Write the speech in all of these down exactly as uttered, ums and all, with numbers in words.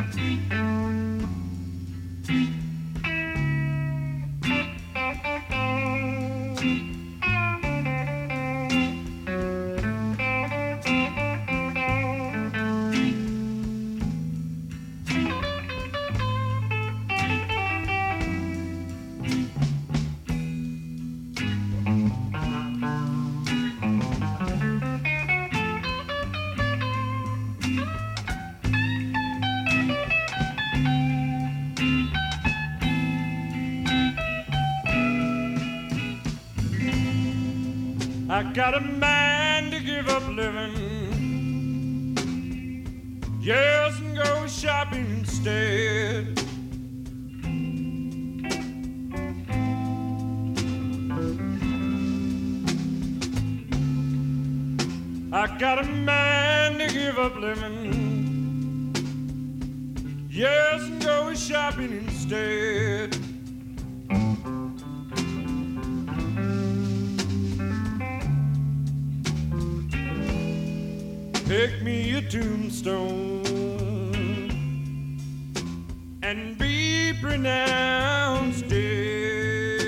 I got a mind to give up living, yes, and go shopping instead. I got a mind to give up living, yes, and go shopping instead. Pick me a tombstone and be pronounced dead.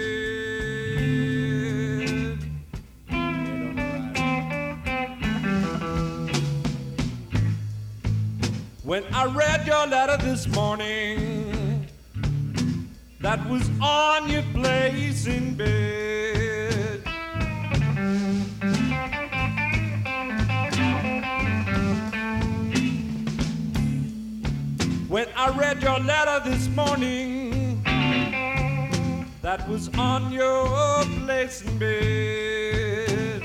When I read your letter this morning, that was on your place in bed. When I read your letter this morning, that was on your place in bed.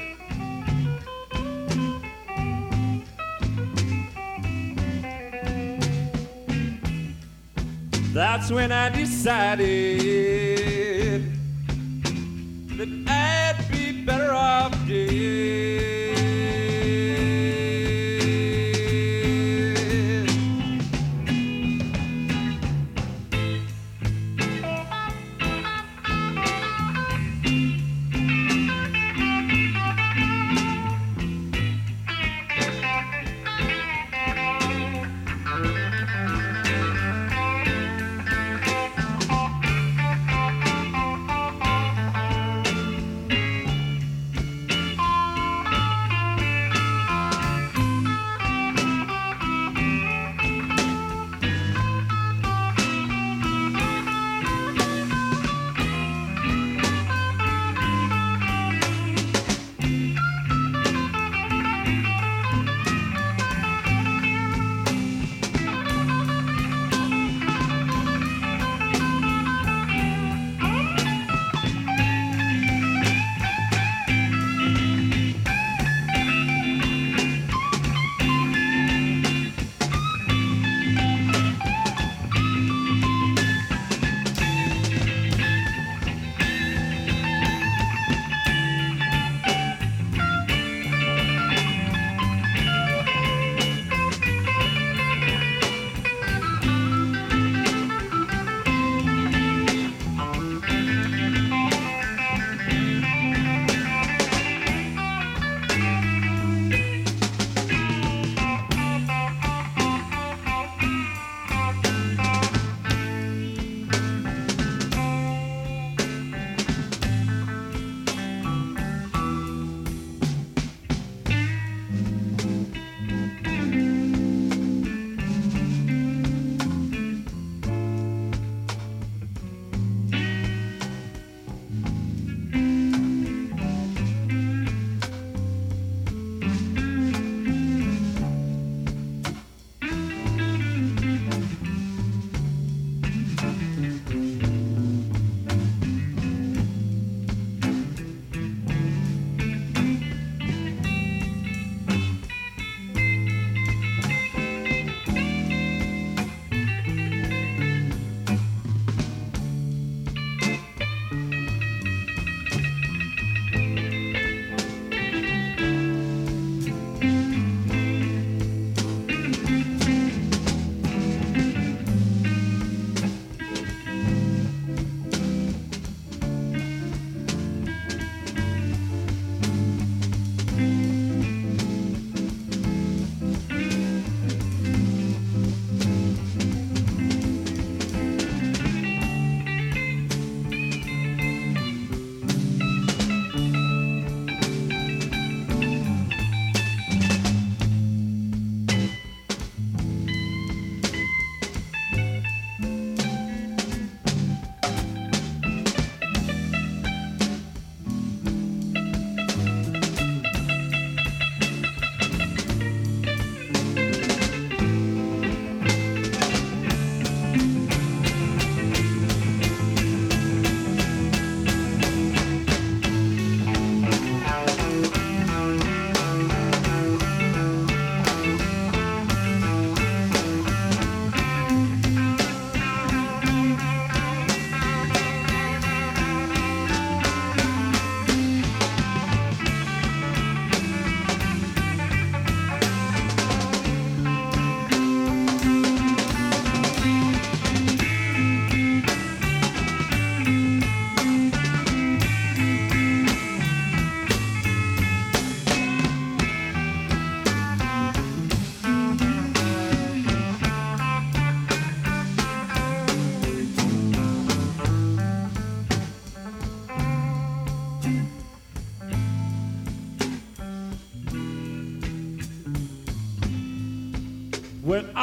That's when I decided that I'd be better off dead.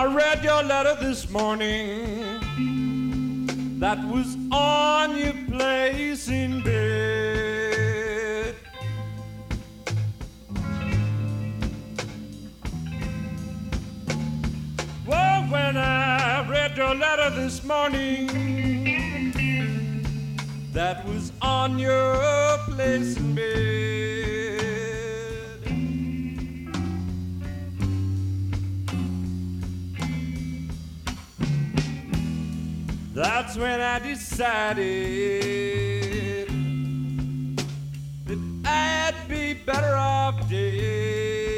I read your letter this morning that was on your place in bed. Well, when I read your letter this morning that was on your place in bed, that's when I decided that I'd be better off dead.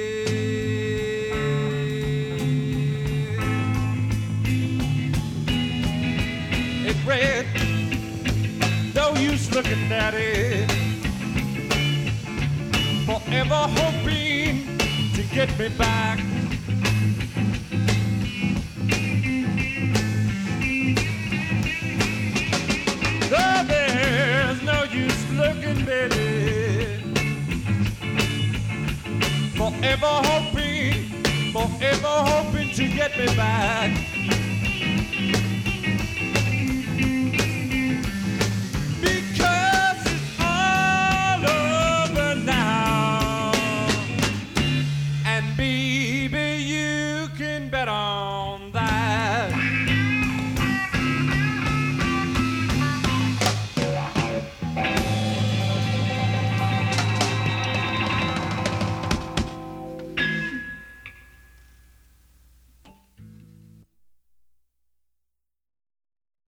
It read, no use looking at it, forever hoping to get me back. Oh, there's no use looking, baby, forever hoping, forever hoping to get me back.